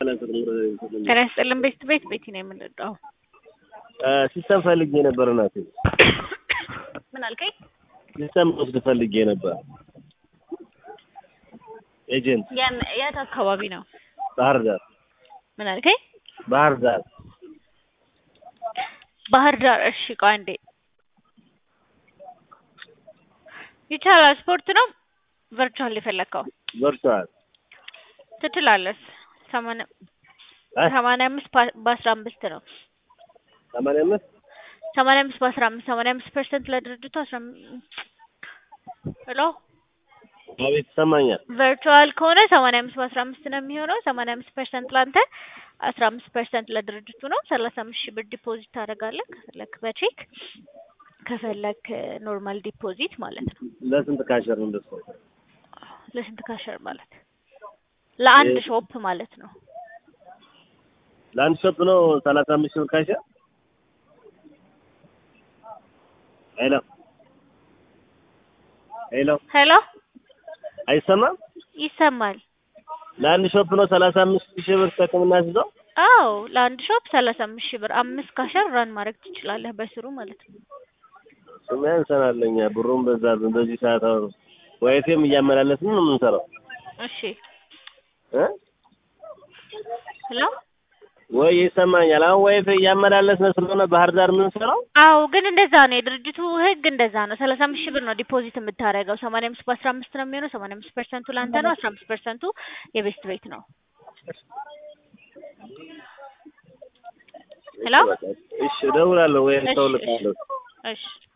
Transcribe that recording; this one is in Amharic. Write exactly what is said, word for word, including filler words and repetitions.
ጤና ይስጥልን ቤት ቤት ቤት ነው የምንጠራው። ሲስተም ፈልጌ ነበር እናቴ። ምን አልከኝ? ሲስተም ወስድ ፈልጌ ነበር። ኤጀንት ያን የት አካባቢ ነው? ባህር ዳር። ምን አልከኝ? ባህር ዳር ባህር ዳር። እሺ ቆይ አንዴ። ይቻላል። ስፖርት ነው ቨርቹዋል የፈለከው? ቨርቹዋል ትችላለህ። ሰማንያ ሰማንያ አምስት በአስራ አምስት ነው። ሰማንያ አምስት ሰማንያ አምስት በአስራ አምስት ሰማንያ አምስት ፐርሰንት ለድርጅቱ አስራ አምስት ሄሎ አቤት ይሰማኛል። ቨርቹዋል ከሆነ ሰማንያ አምስት በአስራ አምስት ነው የሚሆነው። ሰማንያ አምስት ፐርሰንት ላንተ አስራ አምስት ፐርሰንት ለድርጅቱ ነው። ሰላሳ አምስት ሺህ ብር ዲፖዚት ታደርጋለህ። ከፈለክ በቼክ ከፈለክ ኖርማል ዲፖዚት ማለት ነው። ለስንት ካሸር ነው እንደሱ? ለስንት ካሸር ማለት ለአንድ ሾፕ ማለት ነው። ለአንድ ሾፕ ነው ሰላሳ አምስት ሺህ ብር ካሸር? ሄሎ ሄሎ ሄሎ አይሰማም? ይሰማል። ለአንድ ሾፕ ነው ሰላሳ አምስት ሺህ ብር ተቀምና ዝዛው? አዎ ለአንድ ሾፕ ሰላሳ አምስት ሺህ ብር አምስት ካሸር ራን ማድረግ ትችላለህ በስሩ ማለት ነው። ምን ሰናለኛ ብሩን በዛ በዚህ ሰዓት ወይቴም እያመላለስን ነው የምንሰራው። እሺ እ ሄሎ ወይ ይሰማኛል። አሁን ወይቴ እያመላለስን ስለሆነ ባህር ዳር ምን ሰራው? አዎ ግን እንደዛ ነው የድርጅቱ ህግ እንደዛ ነው። ሰላሳ አምስት ሺህ ብር ነው ዲፖዚት የምታደርገው። ሰማንያ አምስት በአስራ አምስት ነው የሚሆነው። ሰማንያ አምስት ፐርሰንቱ ላንተ ነው። አስራ አምስት ፐርሰንቱ የቤስት ቤት ነው። ሄሎ እሺ እደውላለሁ ወይ ሰው ልካለሁ። እሺ